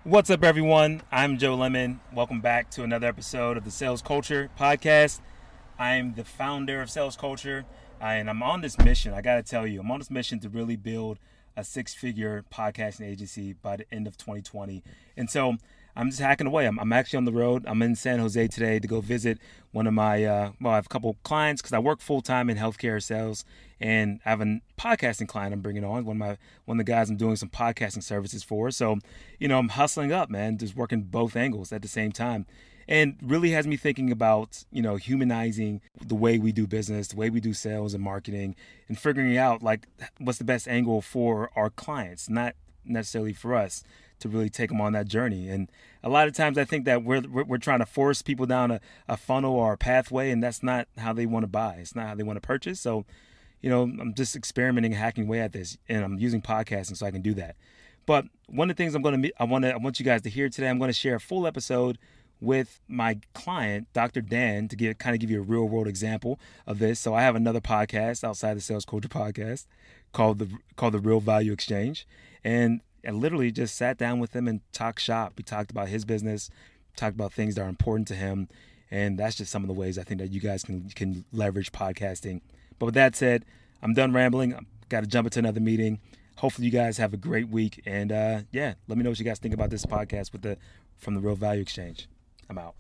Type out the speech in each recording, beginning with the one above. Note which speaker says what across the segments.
Speaker 1: What's up, everyone? I'm Joe Lemon. Welcome back to another episode of the Sales Culture Podcast. I'm the founder of Sales Culture, and I'm on this mission. I got to tell you, I'm on this mission to really build a six-figure podcasting agency by the end of 2020. And so I'm just hacking away. I'm actually on the road. I'm in San Jose today to go visit one of my, I have a couple clients because I work full-time in healthcare sales, and I have a podcasting client I'm bringing on, one of the guys I'm doing some podcasting services for. So, I'm hustling up, man, just working both angles at the same time. And really has me thinking about, humanizing the way we do business, the way we do sales and marketing, and figuring out, what's the best angle for our clients, not necessarily for us, to really take them on that journey. And a lot of times I think that we're trying to force people down a funnel or a pathway, and that's not how they want to buy. It's not how they want to purchase. So, I'm just experimenting, hacking away at this, and I'm using podcasting so I can do that. But one of the things I want you guys to hear today, I'm going to share a full episode with my client, Dr. Dan, to give you a real world example of this. So I have another podcast outside the Sales Culture Podcast called the Real Value Exchange, and I literally just sat down with him and talked shop. We talked about his business, talked about things that are important to him, and that's just some of the ways I think that you guys can leverage podcasting. But with that said, I'm done rambling. I've got to jump into another meeting. Hopefully you guys have a great week, and let me know what you guys think about this podcast from the Real Value Exchange. I'm out.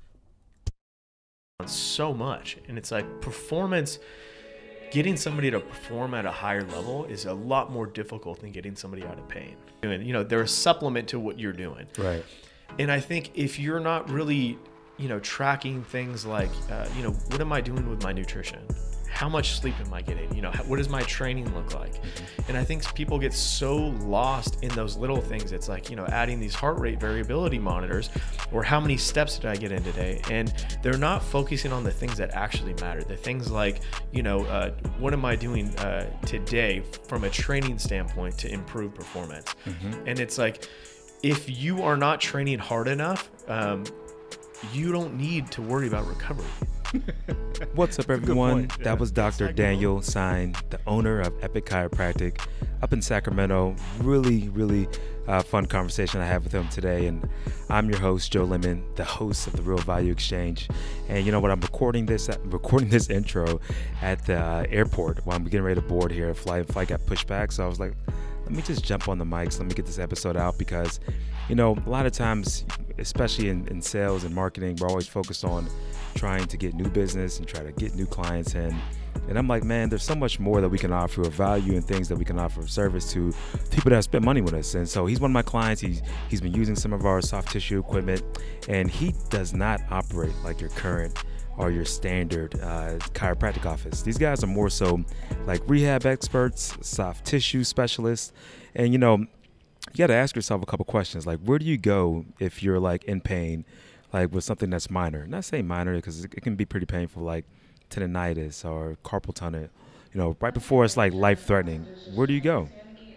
Speaker 2: So much, and it's like performance. Getting somebody to perform at a higher level is a lot more difficult than getting somebody out of pain. They're a supplement to what you're doing.
Speaker 1: Right.
Speaker 2: And I think if you're not really, tracking things like, what am I doing with my nutrition? How much sleep am I getting? What does my training look like? Mm-hmm. And I think people get so lost in those little things. It's like, adding these heart rate variability monitors, or how many steps did I get in today? And they're not focusing on the things that actually matter. The things like, what am I doing today from a training standpoint to improve performance? Mm-hmm. And it's like, if you are not training hard enough, you don't need to worry about recovery.
Speaker 1: What's up, everyone? That was Dr. Daniel Sine, the owner of Epic Chiropractic up in Sacramento. Really, really fun conversation I had with him today. And I'm your host, Joe Lemon, the host of the Real Value Exchange. And you know what? I'm recording this intro at the airport while I'm getting ready to board here. Flight got pushed back. So I was like, let me just jump on the mics. Let me get this episode out because, a lot of times, especially in sales and marketing, we're always focused on trying to get new business and try to get new clients in. And I'm like, man, there's so much more that we can offer of value and things that we can offer of service to people that spend money with us. And so he's one of my clients. He's been using some of our soft tissue equipment, and he does not operate like your current or your standard chiropractic office. These guys are more so like rehab experts, soft tissue specialists. And, you got to ask yourself a couple questions. Like, where do you go if you're like in pain, like with something that's minor? Not saying minor because it can be pretty painful, like tendonitis or carpal tunnel, right before it's like life-threatening. Where do you go?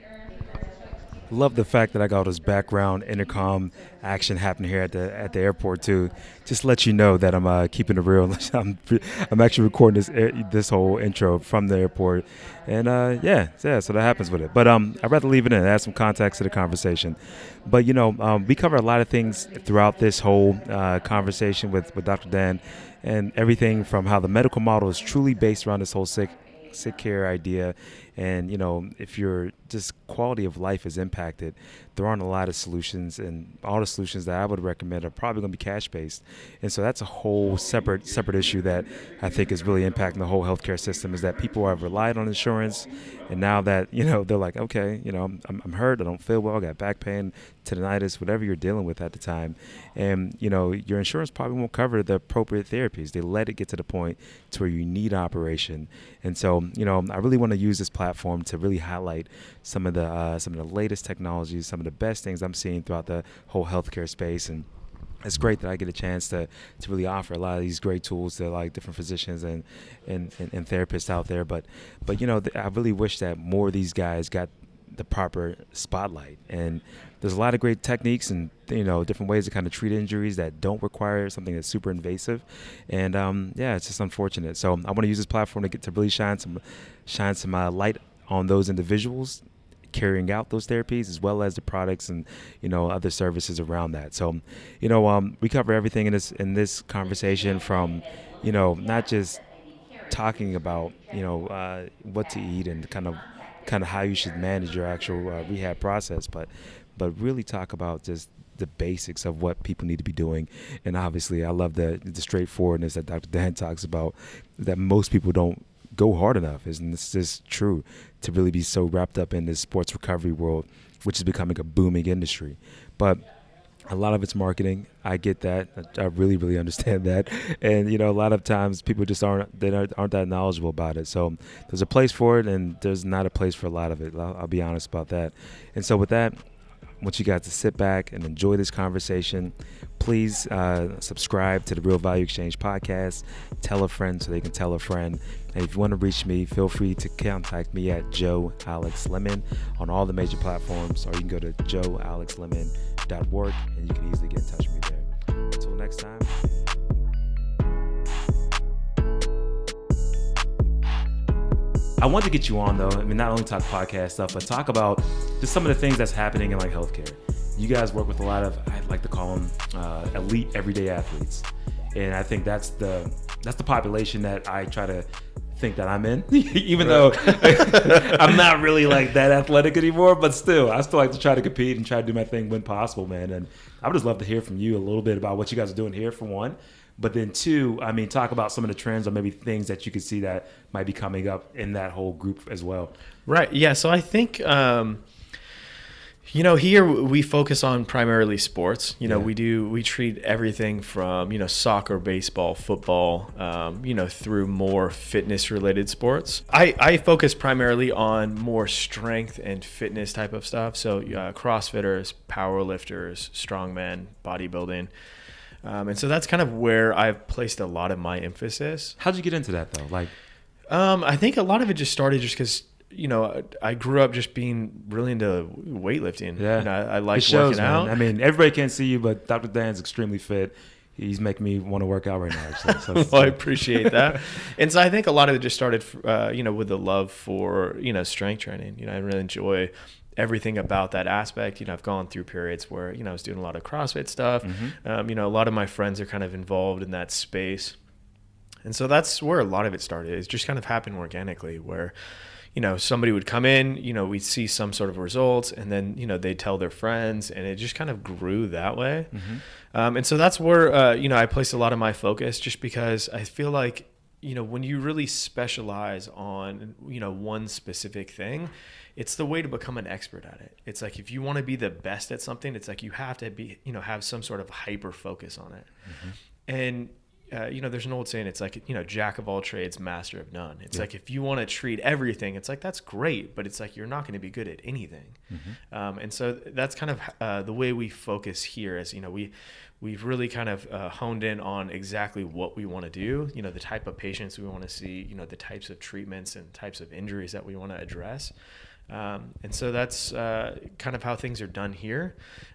Speaker 1: Love the fact that I got this background intercom action happening here at the airport too. Just let you know that I'm keeping it real. I'm actually recording this whole intro from the airport, and so that happens with it. But I'd rather leave it in, add some context to the conversation. But we cover a lot of things throughout this whole conversation with Dr. Dan, and everything from how the medical model is truly based around this whole sick care idea. And, if your just quality of life is impacted, there aren't a lot of solutions, and all the solutions that I would recommend are probably going to be cash-based. And so that's a whole separate issue that I think is really impacting the whole healthcare system, is that people have relied on insurance. And now that, they're like, okay, I'm hurt, I don't feel well, I got back pain, tendonitis, whatever you're dealing with at the time. And, your insurance probably won't cover the appropriate therapies. They let it get to the point to where you need operation. And so, I really want to use this platform to really highlight some of the latest technologies, some of the best things I'm seeing throughout the whole healthcare space. And it's great that I get a chance to really offer a lot of these great tools to like different physicians and therapists out there. But I really wish that more of these guys got the proper spotlight. And there's a lot of great techniques and different ways to kind of treat injuries that don't require something that's super invasive. And it's just unfortunate. So I want to use this platform to really shine some light on those individuals carrying out those therapies, as well as the products and, other services around that. So, we cover everything in this conversation, from, not just talking about, what to eat and kind of how you should manage your actual rehab process, but really talk about just the basics of what people need to be doing. And obviously, I love the straightforwardness that Dr. Dan talks about, that most people don't go hard enough. And it's just true, to really be so wrapped up in this sports recovery world, which is becoming a booming industry. But a lot of it's marketing. I get that. I really, really understand that. And, a lot of times people just aren't that knowledgeable about it. So there's a place for it, and there's not a place for a lot of it. I'll be honest about that. And so with that, I want you guys to sit back and enjoy this conversation. Please subscribe to the Real Value Exchange podcast. Tell a friend so they can tell a friend. And if you want to reach me, feel free to contact me at Joe Alex Lemon on all the major platforms, or you can go to joealexlemon.org and you can easily get in touch with me there. Until next time. I want to get you on, though. I mean, not only talk podcast stuff, but talk about just some of the things that's happening in healthcare. You guys work with a lot of, I like to call them elite everyday athletes, and I think that's the population that I try to think that I'm in, even though I'm not really that athletic anymore. But still, I still like to try to compete and try to do my thing when possible, man. And I would just love to hear from you a little bit about what you guys are doing here, for one. But then two, talk about some of the trends or maybe things that you could see that might be coming up in that whole group as well.
Speaker 2: Right. Yeah. So I think, here we focus on primarily sports. We treat everything from, soccer, baseball, football, through more fitness related sports. I focus primarily on more strength and fitness type of stuff. So CrossFitters, powerlifters, strongmen, bodybuilding. And so that's kind of where I've placed a lot of my emphasis.
Speaker 1: How'd you get into that, though?
Speaker 2: I think a lot of it just started just because, I grew up just being really into weightlifting.
Speaker 1: Yeah.
Speaker 2: And I like working out.
Speaker 1: Everybody can't see you, but Dr. Dan's extremely fit. He's making me want to work out right now, actually. So
Speaker 2: well, I appreciate that. And so I think a lot of it just started, with the love for, strength training. I really enjoy everything about that aspect. I've gone through periods where, I was doing a lot of CrossFit stuff. Mm-hmm. A lot of my friends are kind of involved in that space. And so that's where a lot of it started. It just kind of happened organically, where, somebody would come in, we'd see some sort of results, and then, they'd tell their friends, and it just kind of grew that way. Mm-hmm. And so that's where, I placed a lot of my focus, just because I feel like, when you really specialize on, one specific thing, it's the way to become an expert at it. It's like, if you want to be the best at something, it's like you have to be, have some sort of hyper focus on it. Mm-hmm. And, there's an old saying, it's like, jack of all trades, master of none. It's like, if you want to treat everything, it's like, that's great, but it's like, you're not going to be good at anything. Mm-hmm. And so that's kind of the way we focus here, is, we've really kind of honed in on exactly what we want to do, the type of patients we want to see, the types of treatments and types of injuries that we want to address. And so that's kind of how things are done here.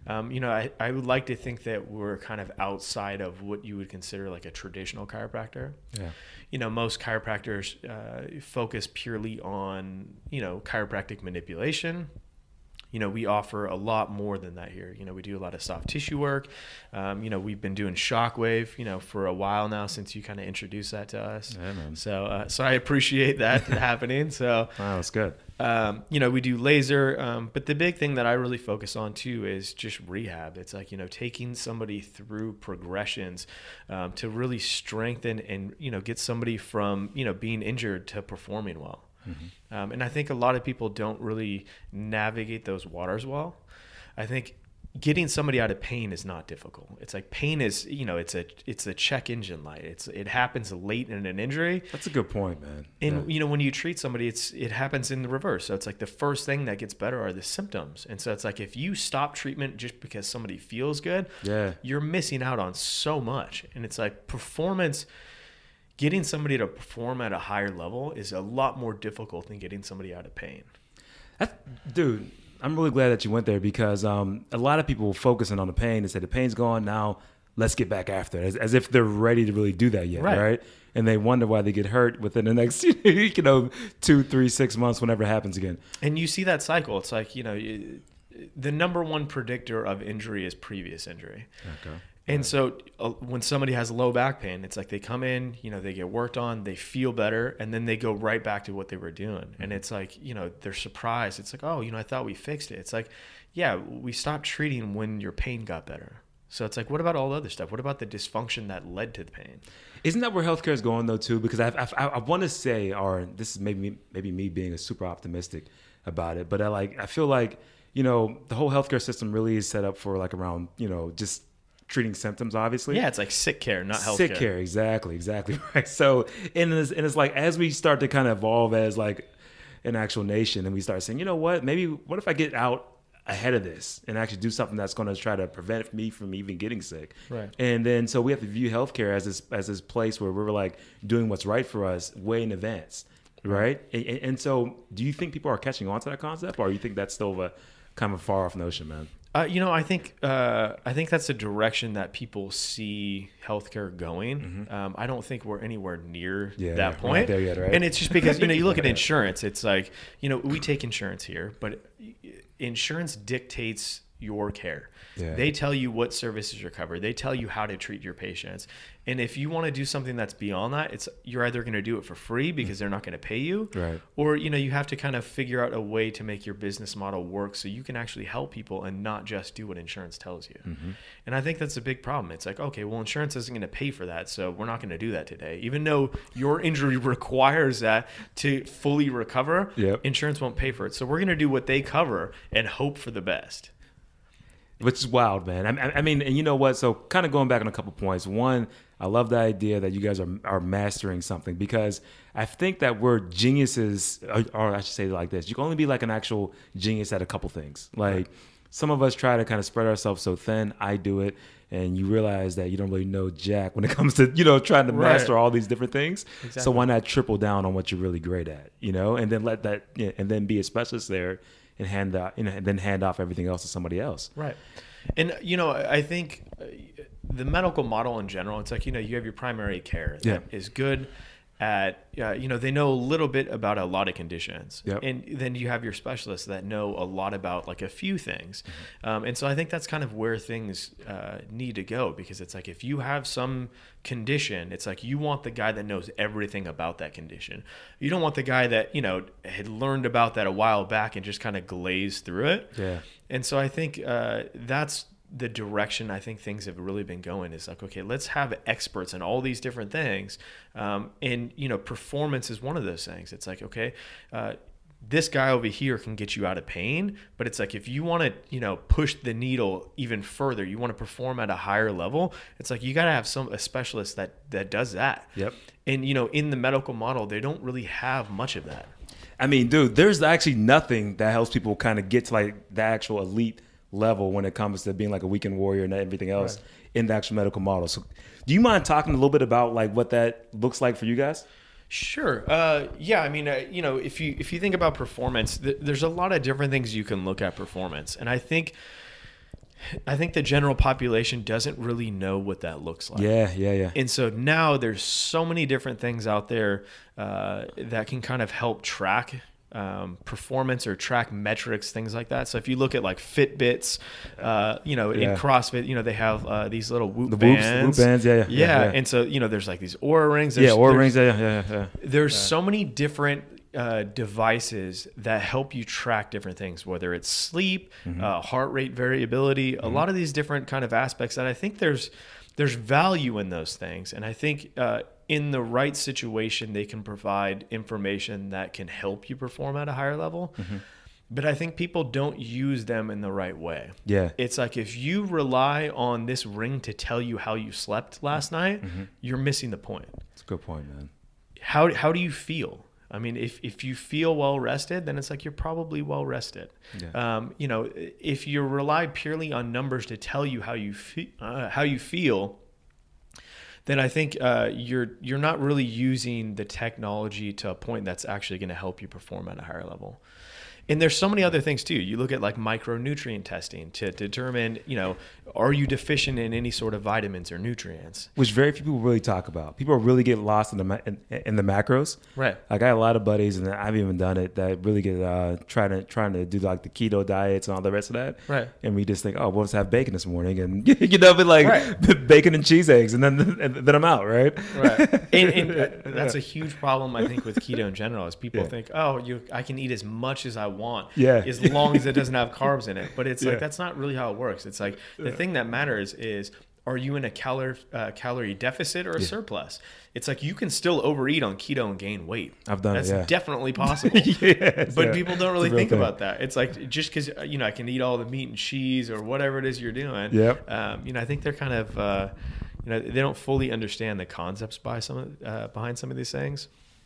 Speaker 2: I would like to think that we're kind of outside of what you would consider like a traditional chiropractor. Yeah. Most chiropractors focus purely on, chiropractic manipulation. We offer a lot more than that here. We do a lot of soft tissue work. We've been doing Shockwave, for a while now, since you kind of introduced that to us.
Speaker 1: Yeah, man.
Speaker 2: So I appreciate that happening. So
Speaker 1: wow, that's good.
Speaker 2: We do laser, but the big thing that I really focus on too is just rehab. It's like, taking somebody through progressions to really strengthen and, get somebody from, being injured to performing well. Mm-hmm. And I think a lot of people don't really navigate those waters well. I think getting somebody out of pain is not difficult. It's like, pain is, it's a check engine light. It happens late in an injury.
Speaker 1: That's a good point, man.
Speaker 2: And when you treat somebody, it happens in the reverse. So it's like the first thing that gets better are the symptoms. And so it's like, if you stop treatment just because somebody feels good, you're missing out on so much. And it's like getting somebody to perform at a higher level is a lot more difficult than getting somebody out of pain.
Speaker 1: Dude, I'm really glad that you went there, because a lot of people focusing on the pain and say the pain's gone, now let's get back after it, as if they're ready to really do that yet, right? and they wonder why they get hurt within the next, 2, 3, 6 months, whenever it happens again.
Speaker 2: And you see that cycle. It's like, the number one predictor of injury is previous injury.
Speaker 1: Okay.
Speaker 2: And so when somebody has low back pain, it's like they come in, they get worked on, they feel better, and then they go right back to what they were doing. And it's like, they're surprised. It's like, oh, I thought we fixed it. It's like, yeah, we stopped treating when your pain got better. So it's like, what about all the other stuff? What about the dysfunction that led to the pain?
Speaker 1: Isn't that where healthcare is going though too? Because I want to say, or this is maybe me being a super optimistic about it, but I feel like, the whole healthcare system really is set up for like around, just treating symptoms, obviously.
Speaker 2: Yeah, it's like sick care, not healthcare.
Speaker 1: Sick care, exactly right. So, and it's like, as we start to kind of evolve as like an actual nation, and we start saying, what if I get out ahead of this and actually do something that's going to try to prevent me from even getting sick.
Speaker 2: Right.
Speaker 1: And then so we have to view healthcare as this place where we're like doing what's right for us way in advance, right? And so, do you think people are catching on to that concept, or you think that's still a kind of a far off notion, man?
Speaker 2: I think that's the direction that people see healthcare going.
Speaker 1: Mm-hmm.
Speaker 2: I don't think we're anywhere near that point.
Speaker 1: Right there yet, right?
Speaker 2: And it's just because you look at insurance. It's like we take insurance here, but insurance dictates your care.
Speaker 1: Yeah.
Speaker 2: They tell you what services are covered. They tell you how to treat your patients. And if you want to do something that's beyond that, you're either going to do it for free because they're not going to pay you,
Speaker 1: right?
Speaker 2: Or you have to kind of figure out a way to make your business model work so you can actually help people and not just do what insurance tells you.
Speaker 1: Mm-hmm.
Speaker 2: And I think that's a big problem. It's like, okay, well, insurance isn't going to pay for that, so we're not going to do that today. Even though your injury requires that to fully recover, insurance won't pay for it. So we're going to do what they cover and hope for the best.
Speaker 1: Which is wild, man. I mean, and you know what? So kind of going back on a couple points. One, I love the idea that you guys are mastering something, because I think that we're geniuses, or I should say it like this. You can only be like an actual genius at a couple things. Like some of us try to kind of spread ourselves so thin. I do it. And you realize that you don't really know jack when it comes to, trying to master all these different things. Exactly. So why not triple down on what you're really great at, and then let that, and then be a specialist there. And hand off everything else to somebody else.
Speaker 2: Right. And, I think the medical model in general, it's like, you have your primary care that is good at, they know a little bit about a lot of conditions.
Speaker 1: Yep.
Speaker 2: And then you have your specialists that know a lot about like a few things. Mm-hmm. And so I think that's kind of where things need to go, because it's like, if you have some condition, it's like you want the guy that knows everything about that condition. You don't want the guy that, had learned about that a while back and just kind of glazed through it.
Speaker 1: Yeah.
Speaker 2: And so I think that's the direction I think things have really been going, is like, okay, let's have experts in all these different things. And, performance is one of those things. It's like, okay, this guy over here can get you out of pain, but it's like, if you want to, push the needle even further, you want to perform at a higher level, it's like, you got to have a specialist that does that.
Speaker 1: Yep.
Speaker 2: And, in the medical model, they don't really have much of that.
Speaker 1: I mean, dude, there's actually nothing that helps people kind of get to like the actual elite level when it comes to being like a weekend warrior and everything else in the actual medical model. So do you mind talking a little bit about like what that looks like for you guys?
Speaker 2: Sure. Yeah. I mean, if you think about performance, there's a lot of different things you can look at performance. And I think the general population doesn't really know what that looks like.
Speaker 1: Yeah.
Speaker 2: And so now there's so many different things out there that can kind of help track performance or track metrics, things like that. So if you look at like Fitbits, in CrossFit, they have these little Whoop bands.
Speaker 1: Whoop bands, yeah.
Speaker 2: And so, there's like these Oura rings.
Speaker 1: Oura rings, yeah.
Speaker 2: There's so many different devices that help you track different things, whether it's sleep, heart rate variability, a lot of these different kind of aspects that I think there's value in those things. And I think in the right situation, they can provide information that can help you perform at a higher level. Mm-hmm. But I think people don't use them in the right way.
Speaker 1: Yeah.
Speaker 2: It's like, if you rely on this ring to tell you how you slept last night, you're missing the point.
Speaker 1: That's a good point, man.
Speaker 2: How do you feel? I mean, if you feel well rested, then it's like you're probably well rested. Yeah. If you rely purely on numbers to tell you how you feel, then I think you're not really using the technology to a point that's actually going to help you perform at a higher level. And there's so many other things too. You look at like micronutrient testing to determine, are you deficient in any sort of vitamins or nutrients?
Speaker 1: Which very few people really talk about. People really get lost in the macros.
Speaker 2: Right.
Speaker 1: Like I got a lot of buddies, and I've even done it, that really get trying to do like the keto diets and all the rest of that.
Speaker 2: Right.
Speaker 1: And we just think, oh, we'll just have bacon this morning, and but like
Speaker 2: right.
Speaker 1: bacon and cheese eggs, and then I'm out, right?
Speaker 2: Right. And that's a huge problem, I think, with keto in general. Is people think, oh, I can eat as much as I want, as long as it doesn't have carbs in it. But it's like that's not really how it works. It's like the thing that matters is, are you in a calorie deficit or a surplus? It's like you can still overeat on keto and gain weight.
Speaker 1: I've done
Speaker 2: That's
Speaker 1: it. That's
Speaker 2: definitely possible. But people don't really think about that. It's like just because I can eat all the meat and cheese or whatever it is you're doing.
Speaker 1: Yep.
Speaker 2: I think they're kind of they don't fully understand the concepts behind some of these things.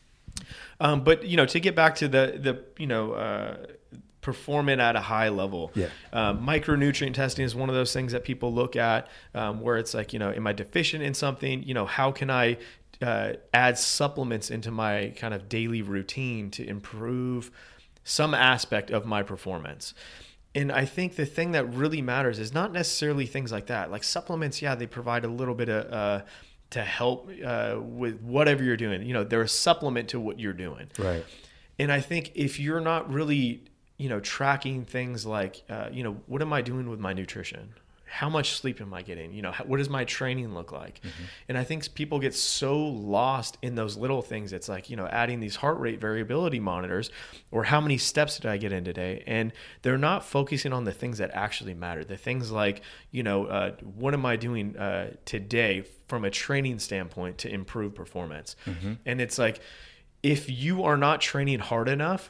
Speaker 2: But to get back to the performing at a high level. Micronutrient testing is one of those things that people look at where it's like, am I deficient in something? How can I add supplements into my kind of daily routine to improve some aspect of my performance? And I think the thing that really matters is not necessarily things like that. Like supplements, they provide a little bit of to help with whatever you're doing. They're a supplement to what you're doing.
Speaker 1: Right.
Speaker 2: And I think if you're not really tracking things like, what am I doing with my nutrition? How much sleep am I getting? What does my training look like? Mm-hmm. And I think people get so lost in those little things. It's like, adding these heart rate variability monitors, or how many steps did I get in today? And they're not focusing on the things that actually matter. The things like, what am I doing today from a training standpoint to improve performance? Mm-hmm. And it's like, if you are not training hard enough,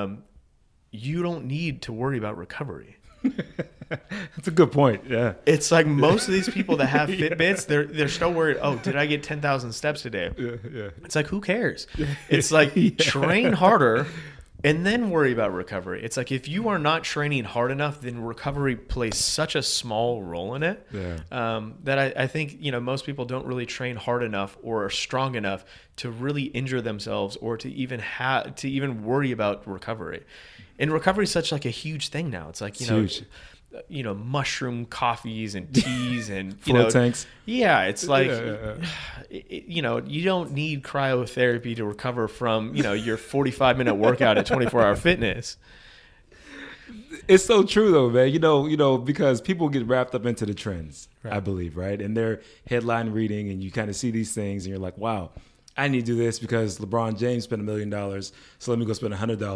Speaker 2: you don't need to worry about recovery.
Speaker 1: That's a good point. Yeah.
Speaker 2: It's like most of these people that have Fitbits, they're still worried, oh, did I get 10,000 steps today?
Speaker 1: Yeah.
Speaker 2: It's like, who cares? It's like train harder and then worry about recovery. It's like, if you are not training hard enough, then recovery plays such a small role in it. That I think, most people don't really train hard enough or are strong enough to really injure themselves or to even worry about recovery. And recovery is such like a huge thing now. It's like,
Speaker 1: huge.
Speaker 2: Mushroom coffees and teas and
Speaker 1: float tanks.
Speaker 2: Yeah, it's like you don't need cryotherapy to recover from your 45-minute workout at 24-Hour Fitness.
Speaker 1: It's so true though, man. Because people get wrapped up into the trends, right. I believe, right? And they're headline reading, and you kind of see these things, and you're like, wow, I need to do this because LeBron James spent $1 million, so let me go spend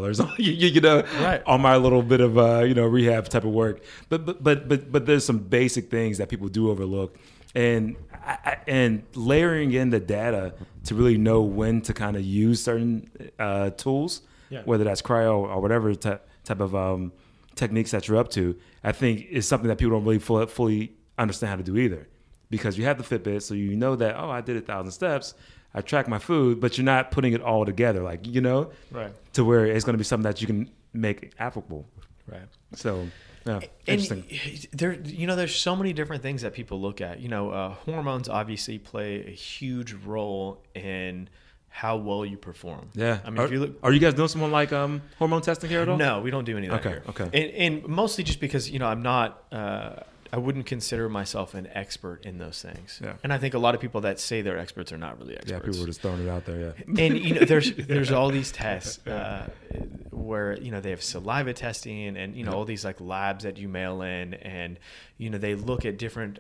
Speaker 1: $100
Speaker 2: right.
Speaker 1: on my little bit of rehab type of work. But there's some basic things that people do overlook, and layering in the data to really know when to kind of use certain tools, whether that's cryo or whatever type of techniques that you're up to, I think is something that people don't really fully understand how to do either. Because you have the Fitbit, so you know that, I did 1,000 steps. I track my food, but you're not putting it all together, right? To where it's going to be something that you can make applicable.
Speaker 2: Right.
Speaker 1: So, interesting.
Speaker 2: And there's so many different things that people look at. Hormones obviously play a huge role in how well you perform.
Speaker 1: Yeah.
Speaker 2: I mean, if you look,
Speaker 1: are you guys doing someone like hormone testing here at all?
Speaker 2: No, we don't do any of that here.
Speaker 1: Okay.
Speaker 2: And mostly just because, I'm not, I wouldn't consider myself an expert in those things.
Speaker 1: Yeah.
Speaker 2: And I think a lot of people that say they're experts are not really experts.
Speaker 1: Yeah, people are just throwing it out there,
Speaker 2: And, there's all these tests where, they have saliva testing and, all these like labs that you mail in and, they look at different,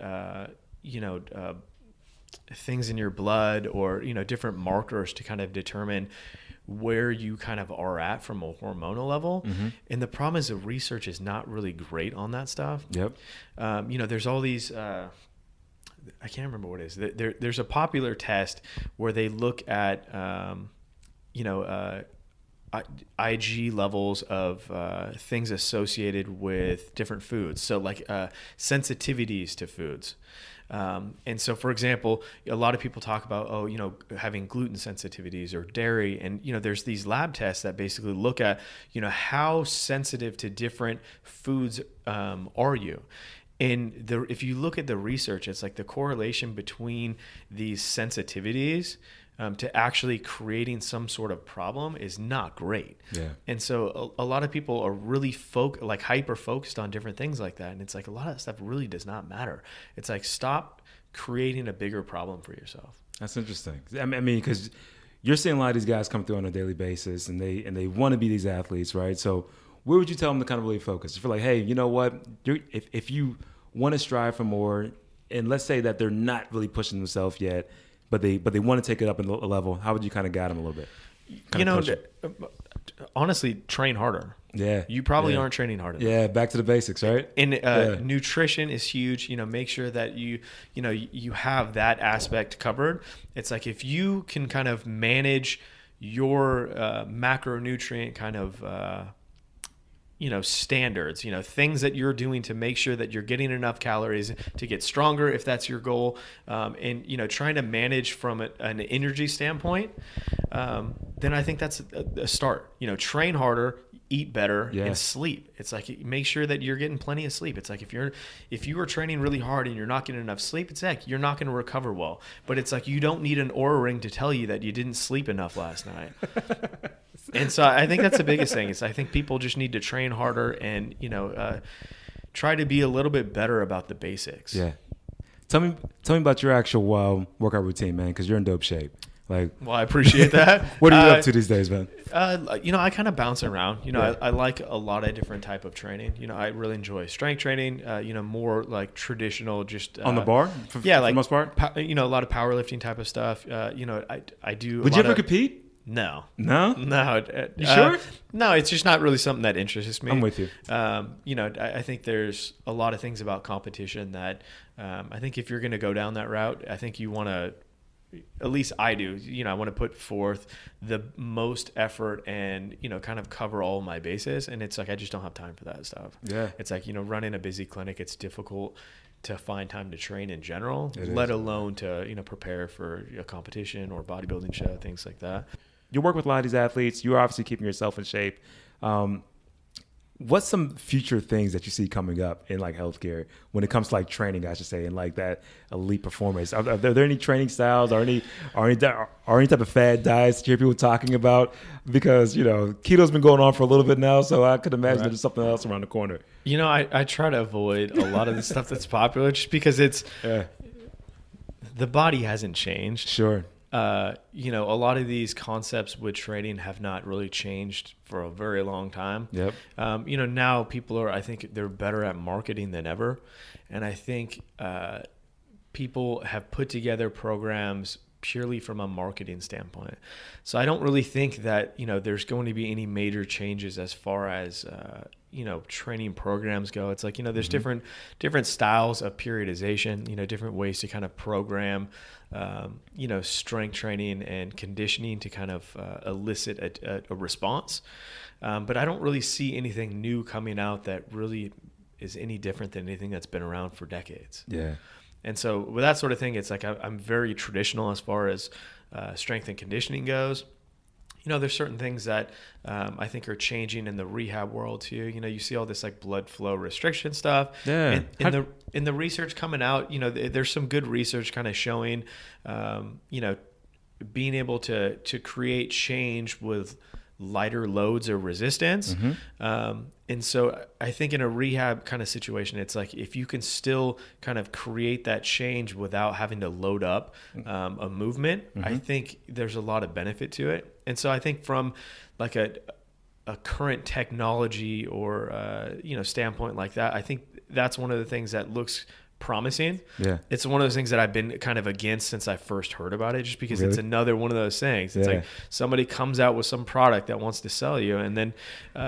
Speaker 2: things in your blood or, different markers to kind of determine where you kind of are at from a hormonal level. Mm-hmm. And the problem is the research is not really great on that stuff.
Speaker 1: Yep.
Speaker 2: There's all these, I can't remember what it is. There's a popular test where they look at, IG levels of things associated with different foods. So like sensitivities to foods. And so, for example, a lot of people talk about, having gluten sensitivities or dairy. And, there's these lab tests that basically look at, how sensitive to different foods are you? And if you look at the research, it's like the correlation between these sensitivities to actually creating some sort of problem is not great.
Speaker 1: Yeah.
Speaker 2: And so a lot of people are really hyper focused on different things like that. And it's like a lot of that stuff really does not matter. It's like, stop creating a bigger problem for yourself.
Speaker 1: That's interesting. I mean, because you're seeing a lot of these guys come through on a daily basis, and they want to be these athletes, right? So where would you tell them to kind of really focus? If you're like, hey, you know what? If you want to strive for more, and let's say that they're not really pushing themselves yet, but they want to take it up a level, how would you kind of guide them a little bit?
Speaker 2: Honestly, train harder.
Speaker 1: Yeah.
Speaker 2: You probably aren't training hard enough.
Speaker 1: Yeah, back to the basics, right?
Speaker 2: And nutrition is huge. Make sure that you have that aspect covered. It's like, if you can kind of manage your macronutrient kind of standards, things that you're doing to make sure that you're getting enough calories to get stronger, if that's your goal, and trying to manage from an energy standpoint, then I think that's a start. Train harder, eat better, and sleep. It's like, make sure that you're getting plenty of sleep. It's like, if you are training really hard and you're not getting enough sleep, it's like, you're not going to recover well. But it's like, you don't need an Oura ring to tell you that you didn't sleep enough last night. And so I think that's the biggest thing. Is I think people just need to train harder and try to be a little bit better about the basics.
Speaker 1: Yeah. Tell me about your actual workout routine, man, because you're in dope shape. Well,
Speaker 2: I appreciate that.
Speaker 1: What are you up to these days, man?
Speaker 2: I kind of bounce around. I like a lot of different type of training. I really enjoy strength training. More like traditional, just
Speaker 1: on the bar. For the most part.
Speaker 2: A lot of powerlifting type of stuff. I do.
Speaker 1: Would you ever compete?
Speaker 2: No.
Speaker 1: You sure?
Speaker 2: No, it's just not really something that interests me.
Speaker 1: I'm with you.
Speaker 2: I think there's a lot of things about competition that I think if you're going to go down that route, I think you want to, at least I do, I want to put forth the most effort and, kind of cover all my bases. And it's like, I just don't have time for that stuff.
Speaker 1: Yeah.
Speaker 2: It's like, running a busy clinic, it's difficult to find time to train in general, let alone to, prepare for a competition or bodybuilding show, things like that.
Speaker 1: You work with a lot of these athletes. You're obviously keeping yourself in shape. What's some future things that you see coming up in healthcare when it comes to training, I should say, and that elite performance? Are there any training styles or any type of fad diets that you hear people talking about? Because, keto's been going on for a little bit now, so I could imagine there's something else around the corner.
Speaker 2: I try to avoid a lot of the stuff that's popular just because the body hasn't changed.
Speaker 1: Sure.
Speaker 2: A lot of these concepts with training have not really changed for a very long time.
Speaker 1: Yep.
Speaker 2: Now people I think they're better at marketing than ever. And I think people have put together programs purely from a marketing standpoint. So I don't really think that, there's going to be any major changes as far as, training programs go. It's like, there's different styles of periodization, different ways to kind of program, strength training and conditioning to kind of elicit a response. But I don't really see anything new coming out that really is any different than anything that's been around for decades.
Speaker 1: Yeah.
Speaker 2: And so with that sort of thing, it's like I'm very traditional as far as strength and conditioning goes. There's certain things that I think are changing in the rehab world too. You see all this blood flow restriction stuff.
Speaker 1: Yeah.
Speaker 2: And in the research coming out, there's some good research kind of showing, being able to create change with lighter loads or resistance.
Speaker 1: Mm-hmm.
Speaker 2: And so I think in a rehab kind of situation, it's like if you can still kind of create that change without having to load up a movement, I think there's a lot of benefit to it. And so I think from a current technology or standpoint like that, I think that's one of the things that looks promising.
Speaker 1: Yeah.
Speaker 2: It's one of those things that I've been kind of against since I first heard about it, just because it's another one of those things. It's like somebody comes out with some product that wants to sell you. And then,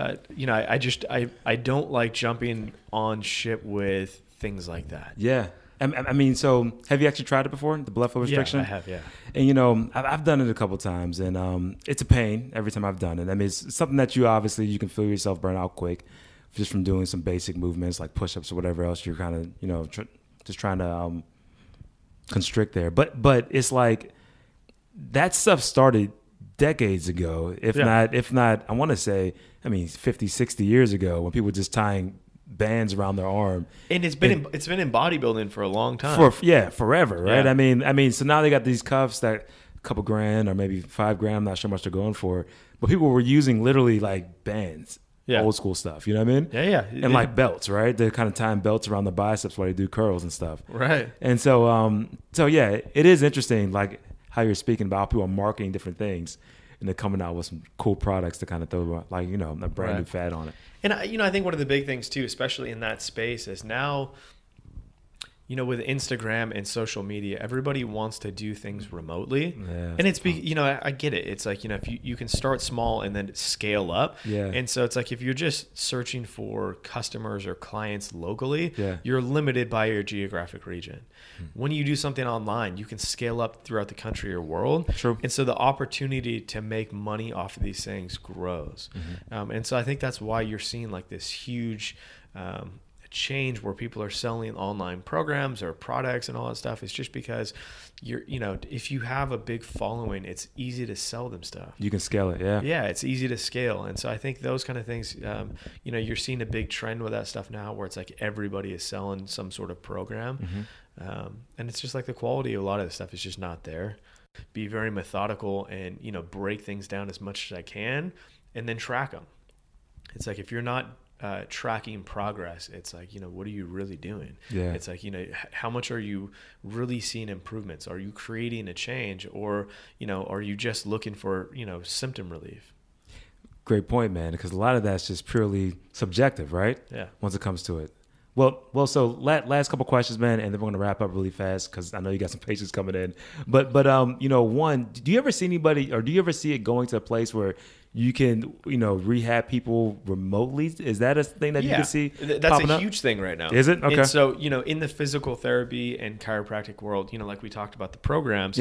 Speaker 2: I don't like jumping on ship with things like that.
Speaker 1: Yeah. I mean, so have you actually tried it before, the blood flow restriction?
Speaker 2: Yeah, I have, yeah.
Speaker 1: And, I've done it a couple of times, and it's a pain every time I've done it. I mean, it's something that you can feel yourself burn out quick just from doing some basic movements like push-ups or whatever else you're kind of, just trying to constrict there. But it's like that stuff started decades ago, if not, I want to say, 50, 60 years ago, when people were just tying bands around their arm.
Speaker 2: And it's been in bodybuilding for a long time.
Speaker 1: Forever, right?
Speaker 2: Yeah.
Speaker 1: I mean, so now they got these cuffs that couple grand or maybe $5,000. I'm not sure how much they're going for, but people were using literally like bands, old school stuff. You know what I mean?
Speaker 2: Yeah.
Speaker 1: And like belts, right? They're kind of tying belts around the biceps while they do curls and stuff.
Speaker 2: Right.
Speaker 1: And so, yeah, it is interesting, like how you're speaking about how people are marketing different things and they're coming out with some cool products to kind of throw, like, you know, a brand new fad on it.
Speaker 2: And, I think one of the big things too, especially in that space, is now, you know, with Instagram and social media, everybody wants to do things remotely. Yeah, and it's, you know, I get it. It's like, you know, if you can start small and then scale up.
Speaker 1: Yeah.
Speaker 2: And so it's like, if you're just searching for customers or clients locally,
Speaker 1: yeah,
Speaker 2: you're limited by your geographic region. When you do something online, you can scale up throughout the country or world.
Speaker 1: True.
Speaker 2: And so the opportunity to make money off of these things grows. And so I think that's why you're seeing like this huge, change where people are selling online programs or products and all that stuff. It's just because you know, if you have a big following, it's easy to sell them stuff.
Speaker 1: You can scale it. Yeah,
Speaker 2: it's easy to scale. And so I think those kind of things, you know, you're seeing a big trend with that stuff now where it's like everybody is selling some sort of program. And it's just like the quality of a lot of the stuff is just not there. Be very methodical and, you know, break things down as much as I can and then track them. It's like, if you're not tracking progress, it's like, you know, what are you really doing?
Speaker 1: Yeah.
Speaker 2: It's like, you know, how much are you really seeing improvements? Are you creating a change, or, you know, are you just looking for, you know, symptom relief?
Speaker 1: Great point, man, because a lot of that's just purely subjective, right?
Speaker 2: Yeah.
Speaker 1: Once it comes to it. Well, so last couple questions, man, and then we're going to wrap up really fast because I know you got some patients coming in. But you know, one, do you ever see anybody, or do you ever see it going to a place where you can, you know, rehab people remotely? Is that a thing that you can see?
Speaker 2: That's a huge thing right now.
Speaker 1: Is it? Okay.
Speaker 2: And so, you know, in the physical therapy and chiropractic world, you know, like we talked about the programs,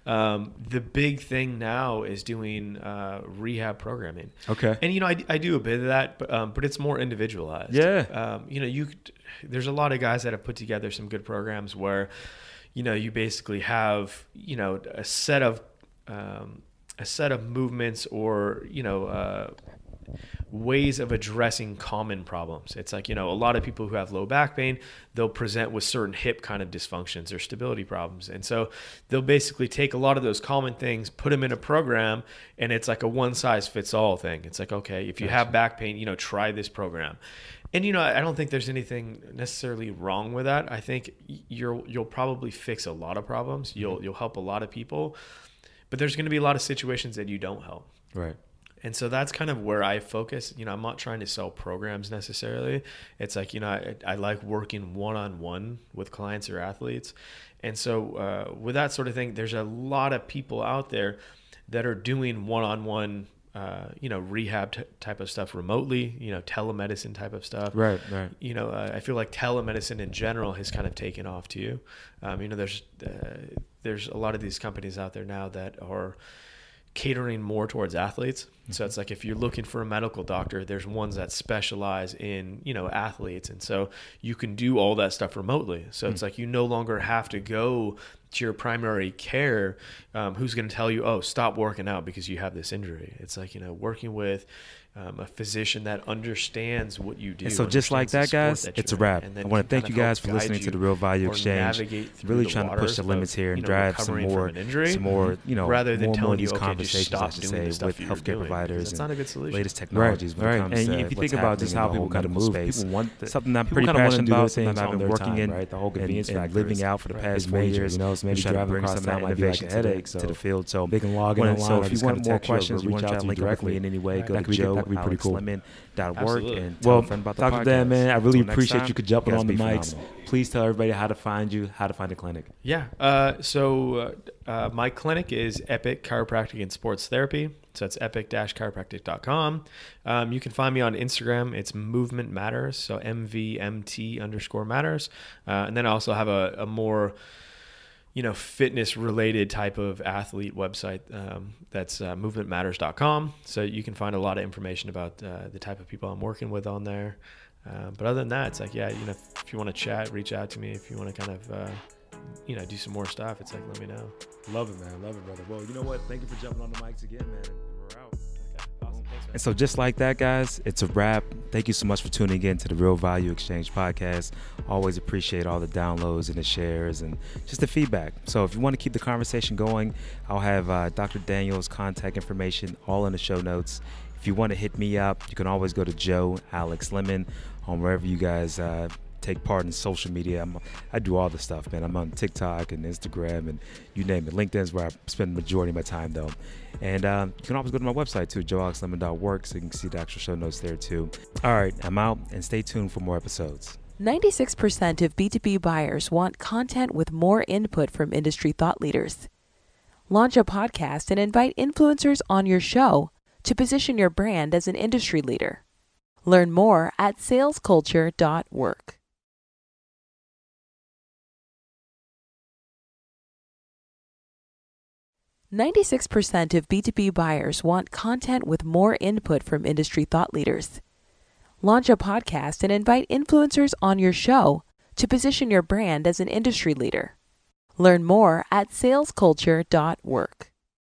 Speaker 2: the big thing now is doing rehab programming.
Speaker 1: Okay.
Speaker 2: And, you know, I do a bit of that, but it's more individualized.
Speaker 1: Yeah.
Speaker 2: You know, there's a lot of guys that have put together some good programs where, you know, you basically have, you know, a set of movements or, you know, ways of addressing common problems. It's like, you know, a lot of people who have low back pain, they'll present with certain hip kind of dysfunctions or stability problems. And so they'll basically take a lot of those common things, put them in a program, and it's like a one size fits all thing. It's like, okay, if you have back pain, you know, try this program. And, you know, I don't think there's anything necessarily wrong with that. I think you'll probably fix a lot of problems. You'll help a lot of people, but there's going to be a lot of situations that you don't help.
Speaker 1: Right.
Speaker 2: And so that's kind of where I focus. You know, I'm not trying to sell programs necessarily. It's like, you know, I like working one-on-one with clients or athletes. And so with that sort of thing, there's a lot of people out there that are doing one-on-one you know, rehab type of stuff remotely, you know, telemedicine type of stuff.
Speaker 1: Right.
Speaker 2: You know, I feel like telemedicine in general has kind of taken off too. You know, there's a lot of these companies out there now that are catering more towards athletes. So it's like, if you're looking for a medical doctor, there's ones that specialize in, you know, athletes. And so you can do all that stuff remotely. So it's like, you no longer have to go to your primary care, who's going to tell you, oh, stop working out because you have this injury. It's like, you know, working with a physician that understands what you do.
Speaker 1: And so just like that, guys, it's a wrap. I want to thank you guys for listening to the Real Value Exchange. Really trying to push the limits here and drive some more, you know,
Speaker 2: rather than telling
Speaker 1: these
Speaker 2: you, okay,
Speaker 1: conversations,
Speaker 2: just stop
Speaker 1: I should
Speaker 2: doing
Speaker 1: say,
Speaker 2: the stuff
Speaker 1: with healthcare providers
Speaker 2: that's not a good solution.
Speaker 1: latest technologies.
Speaker 3: Right.
Speaker 1: And if you think about just how people kind of move,
Speaker 3: space,
Speaker 1: people want something I'm pretty passionate about, something I've been working in,
Speaker 3: right? The whole convenience
Speaker 1: and living out for the past 4 years.
Speaker 3: You know, it's maybe
Speaker 1: trying to
Speaker 3: driving
Speaker 1: bring
Speaker 3: across
Speaker 1: some of
Speaker 3: town
Speaker 1: that
Speaker 3: might be like
Speaker 1: innovation
Speaker 3: a headache
Speaker 1: to the field. So
Speaker 3: they can log in online.
Speaker 1: So if you want more questions, you
Speaker 3: reach
Speaker 1: want
Speaker 3: out
Speaker 1: to
Speaker 3: to you
Speaker 1: link up with me
Speaker 3: directly.
Speaker 1: in any way, go
Speaker 3: That
Speaker 1: to
Speaker 3: could be pretty cool.
Speaker 1: joe@alexlemon.org and tell
Speaker 3: Well,
Speaker 1: a friend about the
Speaker 3: Dr.
Speaker 1: podcast.
Speaker 3: Dan, man, I really
Speaker 1: Until next
Speaker 3: appreciate
Speaker 1: time,
Speaker 3: you jumping
Speaker 1: guys
Speaker 3: on the
Speaker 1: be
Speaker 3: mics.
Speaker 1: phenomenal.
Speaker 3: Please tell everybody how to find you, how to find the clinic.
Speaker 2: Yeah. So my clinic is Epic Chiropractic and Sports Therapy. So it's epic-chiropractic.com. You can find me on Instagram. It's Movement Matters. So MVMT_matters. And then I also have a more, you know, fitness related type of athlete website. That's movementmatters.com. So you can find a lot of information about the type of people I'm working with on there. But other than that, it's like, yeah, you know, if you want to chat, reach out to me. If you want to kind of, you know, do some more stuff, it's like, let me know.
Speaker 3: Love it, man. Love it, brother. Well, you know what? Thank you for jumping on the mics again, man. And we're out.
Speaker 2: Okay. Awesome. Thanks, man.
Speaker 1: And so just like that, guys, it's a wrap. Thank you so much for tuning in to the Real Value Exchange podcast. Always appreciate all the downloads and the shares and just the feedback. So if you want to keep the conversation going, I'll have Dr. Daniel's contact information all in the show notes. If you want to hit me up, you can always go to Joe Alex Lemon on wherever you guys take part in social media. I do all the stuff, man. I'm on TikTok and Instagram and you name it. LinkedIn's where I spend the majority of my time, though. And you can always go to my website, too, joealexlemon.work, so you can see the actual show notes there, too. All right, I'm out, and stay tuned for more episodes.
Speaker 4: 96% of B2B buyers want content with more input from industry thought leaders. Launch a podcast and invite influencers on your show to position your brand as an industry leader. Learn more at salesculture.work. "96% of B2B buyers want content with more input from industry thought leaders. Launch a podcast and invite influencers on your show to position your brand as an industry leader. Learn more at salesculture.work.